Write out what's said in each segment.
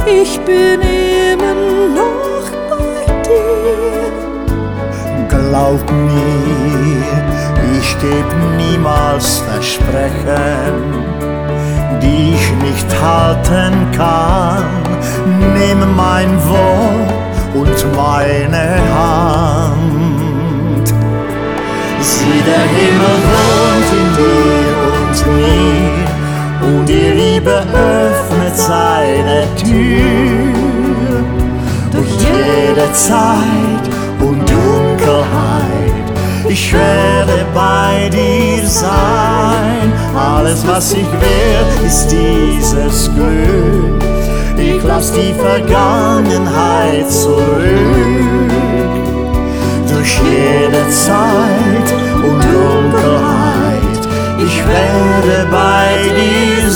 ich bin immer noch bei dir. Glaub mir, ich geb niemals Versprechen, die ich nicht halten kann. Nimm mein Wort und meine Hand. Sieh, der Himmel wohnt in dir und mir, und die Liebe öffnet seine Tür. Durch jede Zeit und Dunkelheit, ich werde bei dir sein. Alles, was ich will, ist dieses Glück. Ich lass die Vergangenheit zurück. Durch jede Zeit und Dunkelheit, ich werde bei dir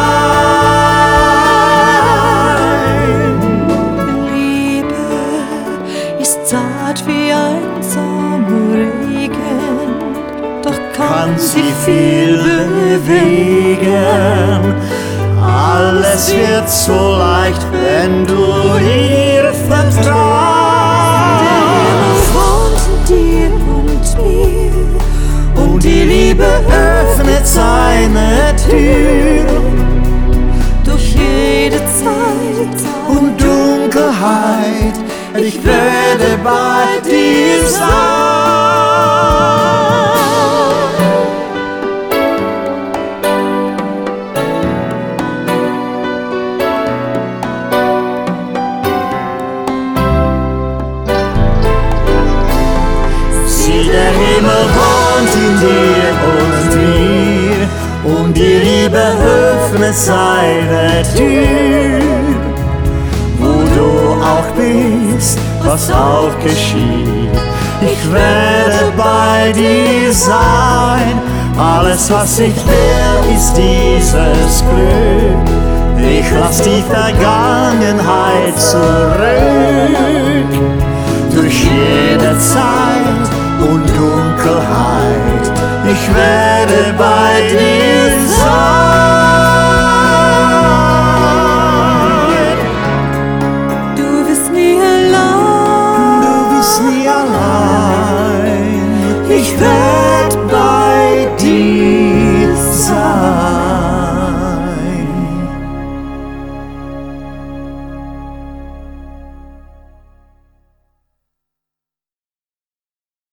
sein. Liebe ist zart wie ein Sommerregen, doch kann sie viel bewegen. Alles wird so leicht, wenn du ihr vertraust. Wohnt in dir und mir, Und die Liebe öffnet seine Tür. durch jede Zeit Und Dunkelheit, ich werde bei dir sein. Sieh, der Himmel wohnt in dir und mir, und die Liebe öffnet seine Tür. Wo du auch bist, was auch geschieht, ich werde bei dir sein. Alles, was ich will, ist dieses Glück. Ich lass die Vergangenheit zurück. Durch jede Zeit und Dunkelheit, ich werde bei dir sein. du bist nie allein. Du bist nie allein, ich werd bei dir sein.